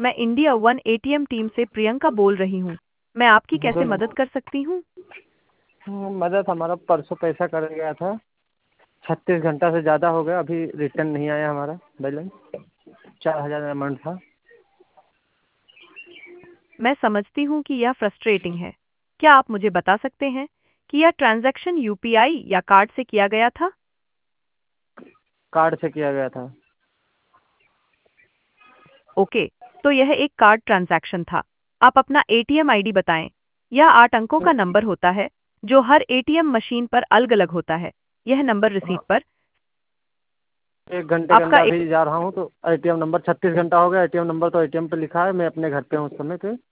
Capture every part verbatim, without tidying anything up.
मैं India one ATM team से प्रियंका बोल रही हूँ। मैं आपकी कैसे गुड। मदद कर सकती हूँ? हाँ, मदद हमारा परसों पैसा कर गया था। छत्तीस घंटा से ज़्यादा हो गया, अभी रिटर्न नहीं आया हमारा बैलेंस। चार हज़ार अमाउंट था। मैं समझती हूँ कि यह फ्रस्ट्रेटिंग है। क्या आप मुझे बता सकते हैं कि यह ट्रांजैक्शन यूपीआई या कार्ड से किया गया था? कार्ड से किया गया था। ओके, तो यह एक कार्ड ट्रांजैक्शन था। आप अपना एटीएम आईडी बताएं। यह आठ अंकों का नंबर होता है जो हर एटीएम मशीन पर अलग-अलग होता है। यह नंबर रिसीट पर एक घंटे के अंदर आपका ए... अभी जा रहा हूँ तो एटीएम नंबर छत्तीस घंटा हो गया। एटीएम नंबर तो एटीएम पे लिखा है, मैं अपने घर पे हूँ उस समय पे।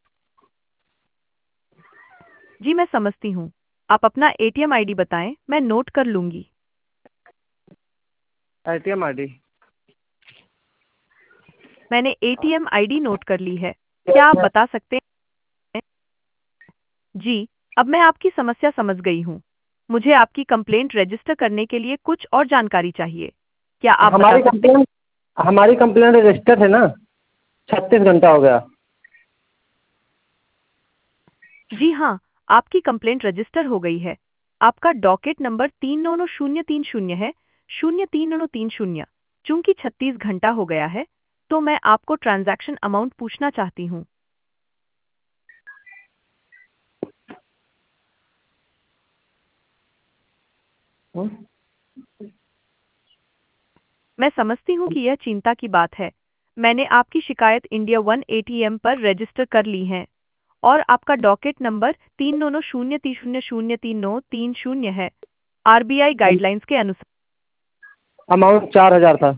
जी मैं समझती हूँ। आप अपना एटीएम आईडी बताएं, मैं नोट कर लूंगी। एटीएम आई डी मैंने एटीएम आईडी नोट कर ली है। क्या आप बता सकते हैं? जी, अब मैं आपकी समस्या समझ गई हूँ। मुझे आपकी कंप्लेंट रजिस्टर करने के लिए कुछ और जानकारी चाहिए। क्या आप बता हमारी सकते कंप्लेन हमारी कंप्लेन रजिस्टर है ना। छत्तीस घंटा हो गया। हैं? जी हाँ, आपकी कंप्लेंट रजिस्टर हो गई है। आपका डॉकेट नंबर तीन नौ नौ शून्य तीन शून्य है, शून्य तीन नौ तीन शून्य। चूंकि छत्तीस घंटा हो गया है, तो मैं आपको ट्रांजैक्शन अमाउंट पूछना चाहती हूँ। हम्म? मैं समझती हूँ कि यह चिंता की बात है। मैंने आपकी शिकायत इंडिया वन एटीएम पर रजिस्टर कर ली है और आपका डॉकेट नंबर तीन नौ नौ शून्य तीन शून्य शून्य तीन नौ तीन शून्य है। आरबीआई गाइडलाइंस के अनुसार अमाउंट चार हज़ार था।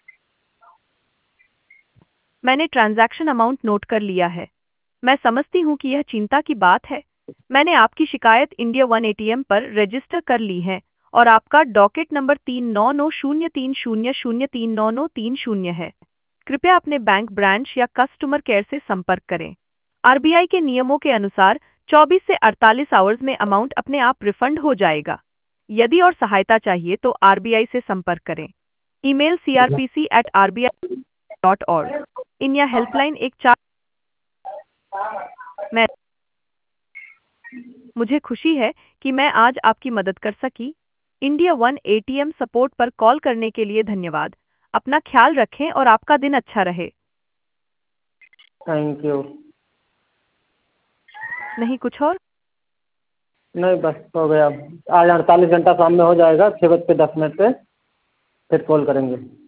मैंने ट्रांजैक्शन अमाउंट नोट कर लिया है। मैं समझती हूँ कि यह चिंता की बात है। मैंने आपकी शिकायत इंडिया वन एटीएम पर रजिस्टर कर ली है और आपका डॉकेट नंबर तीन नौ नौ शून्य तीन शून्य शून्य तीन नौ नौ तीन शून्य है। कृपया अपने बैंक ब्रांच या कस्टमर केयर से संपर्क करें। आरबीआई के नियमों के अनुसार चौबीस से अड़तालीस आवर्स में अमाउंट अपने आप रिफंड हो जाएगा। यदि और सहायता चाहिए तो आरबीआई से संपर्क करें। Email C R P C at R B I dot org. In या हेल्पलाइन एक चार। मैं मुझे खुशी है कि मैं आज आपकी मदद कर सकी। इंडिया वन एटीएम सपोर्ट पर कॉल करने के लिए धन्यवाद। अपना ख्याल रखें और आपका दिन अच्छा रहे। Thank you. नहीं कुछ और? नहीं बस हो गया। आज अड़तालीस घंटा शाम में हो जाएगा, छः बज के दस मिनट पे फिर कॉल करेंगे।